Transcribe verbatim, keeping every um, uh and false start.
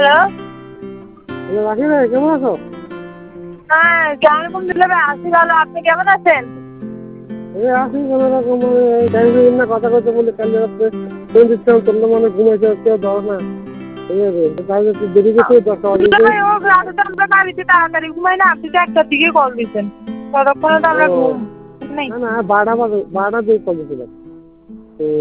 Hello hello রাখি ভাই কেমন আছো? হ্যাঁ আলহামদুলিল্লাহ ভাই আছি ভালো। আপনি কেমন আছেন? এই আছি কোনো রকম এই টাইম না কথা কথা বলে কাল রাত্রে ফোন দিচ্ছিলাম তোমরা মানে ঘুমাইছে কেউ ধরো না ঠিক আছে তাই একটু দেরি গেছে দশটা দুলা বাজে। ভাই ও রাতে তো আমরা বাড়িতে তাড়াতাড়ি ঘুমাই না, আপনি তো একটার দিকে কল দিচ্ছেন, ততক্ষণে তো ও আমরা ঘুম নেই। না না বারোটা বাজে বারোটা দিয়ে কল দিয়েছিলাম। তো